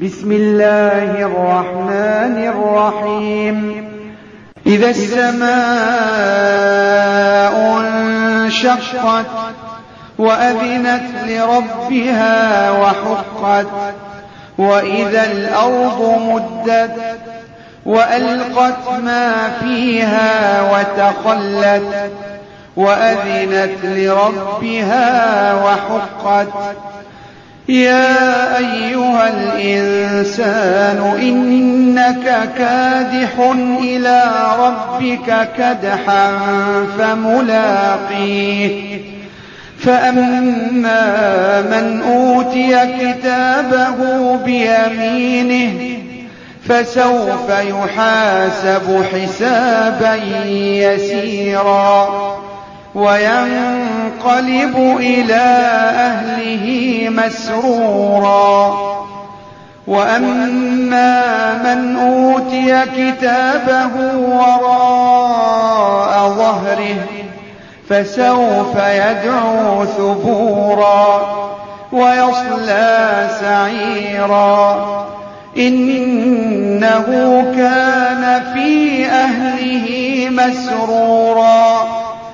بسم الله الرحمن الرحيم. إذا السماء انشقت وأذنت لربها وحقت وإذا الأرض مدت وألقت ما فيها وتخلت وأذنت لربها وحقت يا أيها الإنسان إنك كادح إلى ربك كدحا فملاقيه فأما من أوتي كتابه بيمينه فسوف يحاسب حسابا يسيرا وينقلب إلى أهله مسرورا وأما من أوتي كتابه وراء ظهره فسوف يدعو ثبورا ويصلى سعيرا إنه كان في أهله مسرورا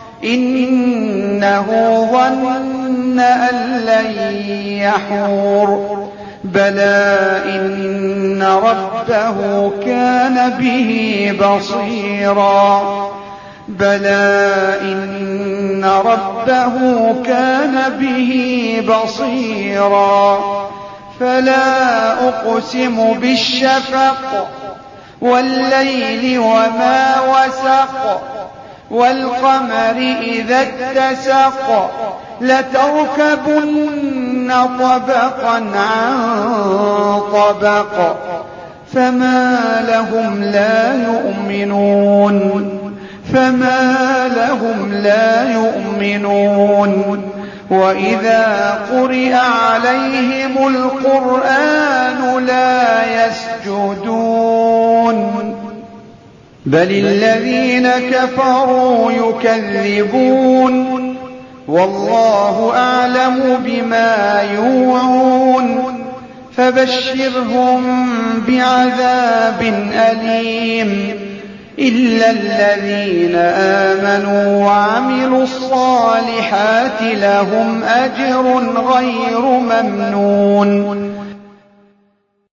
إنه ظن أن لن يحور بلى إن ربه كان به بصيرا بلى إن ربه كان به بصيرا فلا أقسم بالشفق والليل وما وسق والقمر إذا اتسق لتركبن طبقا عن طبق فما لهم لا يؤمنون وإذا قرئ عليهم القرآن لا يسجدون بل الذين كفروا يكذبون والله أعلم بما يوعون فبشرهم بعذاب أليم إلا الذين آمنوا وعملوا الصالحات لهم أجر غير ممنون